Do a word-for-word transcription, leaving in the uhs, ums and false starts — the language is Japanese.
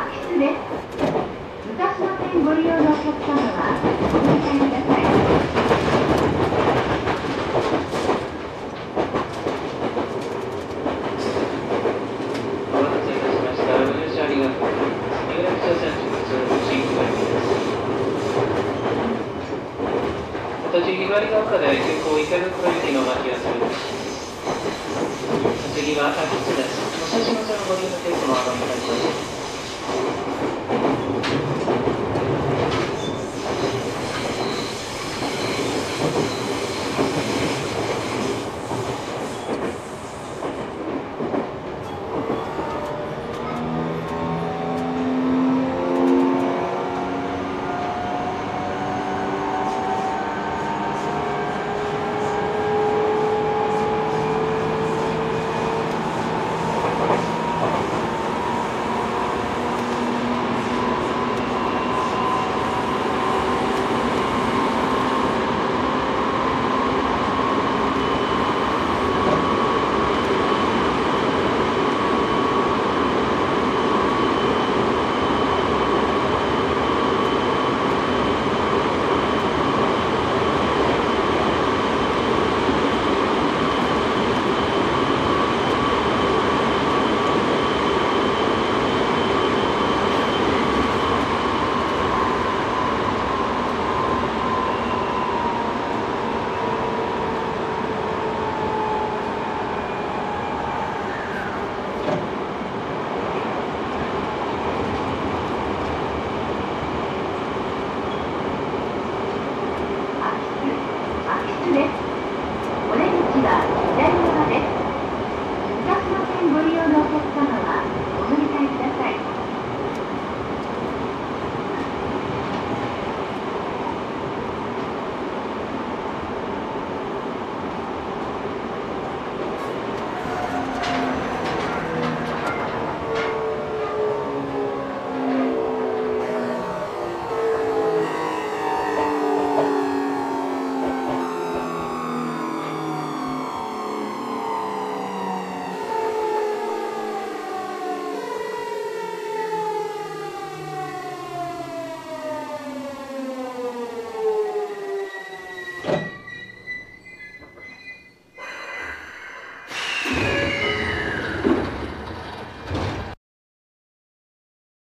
室です。昔の線ご利用のお客様はお乗り換えください。 お待たせいたしました。ご乗車ありがとうございます。有楽町線直通新木場行きです。途中ひばりが丘で急行池袋行きの巻き合わせをいたします。次は秋津です。武蔵野線をご利用のケースもお上がりいたします。